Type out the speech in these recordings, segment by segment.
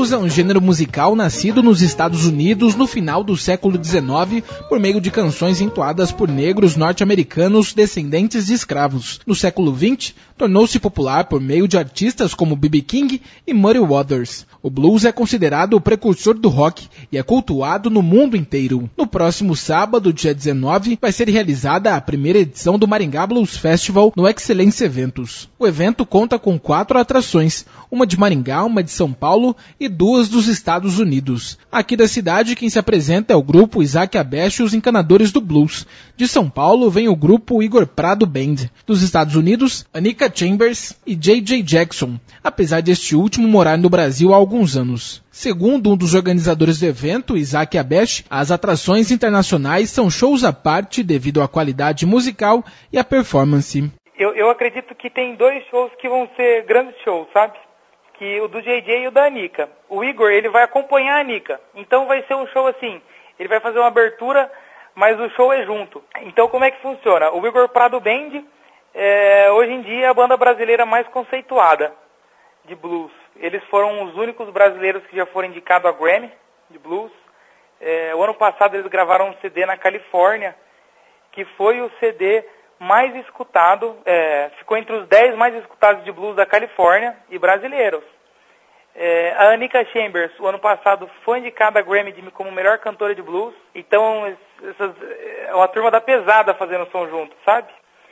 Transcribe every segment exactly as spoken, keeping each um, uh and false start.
blues é um gênero musical nascido nos Estados Unidos no final do século dezenove por meio de canções entoadas por negros norte-americanos descendentes de escravos. No século vinte, tornou-se popular por meio de artistas como B B King e Muddy Waters. O blues é considerado o precursor do rock e é cultuado no mundo inteiro. No próximo sábado, dia dezenove, vai ser realizada a primeira edição do Maringá Blues Festival no Excelência Eventos. O evento conta com quatro atrações, uma de Maringá, uma de São Paulo e duas dos Estados Unidos. Aqui da cidade, quem se apresenta é o grupo Isaac Abeche e os Encanadores do Blues. De São Paulo vem o grupo Igor Prado Band. Dos Estados Unidos, Anika Chambers e J J Jackson, apesar deste último morar no Brasil há alguns anos. Segundo um dos organizadores do evento, Isaac Abeche, as atrações internacionais são shows à parte devido à qualidade musical e à performance. Eu, eu acredito que tem dois shows que vão ser grandes shows, sabe? Que o do J J e o da Anika. O Igor, ele vai acompanhar a Anika. Então vai ser um show assim, ele vai fazer uma abertura, mas o show é junto. Então como é que funciona? O Igor Prado Band, é, hoje em dia é a banda brasileira mais conceituada de blues. Eles foram os únicos brasileiros que já foram indicados a Grammy de blues. É, o ano passado eles gravaram um C D na Califórnia, que foi o C D mais escutado, é, ficou entre os dez mais escutados de blues da Califórnia e brasileiros. É, a Anika Chambers, o ano passado, foi indicada a Grammy de, como melhor cantora de blues. Então, essas, é uma turma da pesada fazendo som junto, sabe?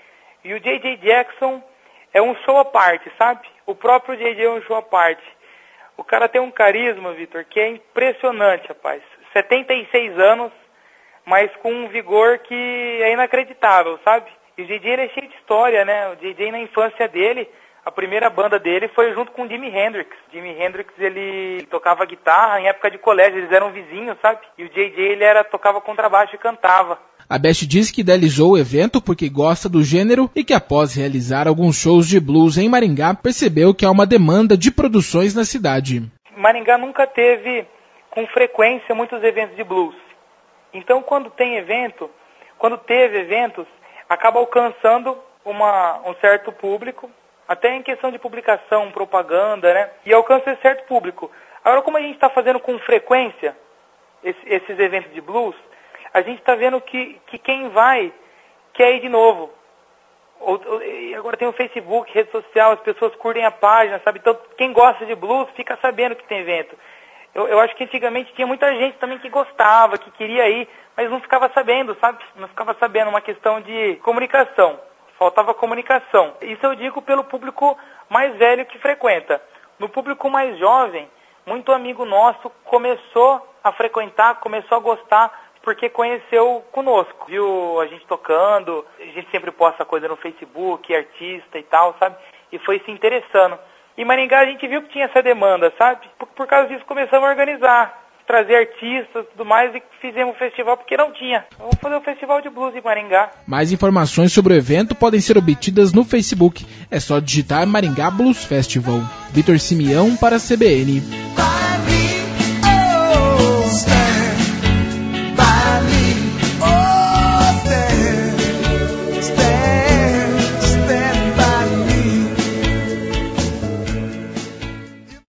E o J J Jackson é um show à parte, sabe? O próprio J J é um show à parte. O cara tem um carisma, Vitor, que é impressionante, rapaz. setenta e seis anos, mas com um vigor que é inacreditável, sabe? E o J J ele é cheio de história, né? O J J na infância dele, a primeira banda dele foi junto com o Jimi Hendrix. Jimi Hendrix, ele tocava guitarra em época de colégio, eles eram vizinhos, sabe? E o J J, ele era, tocava contrabaixo e cantava. Abeche diz que idealizou o evento porque gosta do gênero e que após realizar alguns shows de blues em Maringá, percebeu que há uma demanda de produções na cidade. Maringá nunca teve com frequência muitos eventos de blues. Então quando tem evento, quando teve eventos, acaba alcançando uma, um certo público, até em questão de publicação, propaganda, né? E alcança esse certo público. Agora, como a gente está fazendo com frequência esse, esses eventos de blues, a gente está vendo que, que quem vai quer ir de novo. Ou, ou, agora tem o Facebook, rede social, as pessoas curtem a página, sabe? Então, quem gosta de blues fica sabendo que tem evento. Eu, eu acho que antigamente tinha muita gente também que gostava, que queria ir, mas não ficava sabendo, sabe? Não ficava sabendo, uma questão de comunicação. Faltava comunicação. Isso eu digo pelo público mais velho que frequenta. No público mais jovem, muito amigo nosso começou a frequentar, começou a gostar, porque conheceu conosco. Viu a gente tocando, a gente sempre posta coisa no Facebook, artista e tal, sabe? E foi se interessando. Em Maringá a gente viu que tinha essa demanda, sabe? Por, por causa disso começamos a organizar, trazer artistas e tudo mais, e fizemos um festival porque não tinha. Vamos fazer um festival de blues em Maringá. Mais informações sobre o evento podem ser obtidas no Facebook. É só digitar Maringá Blues Festival. Vitor Simeão para a C B N.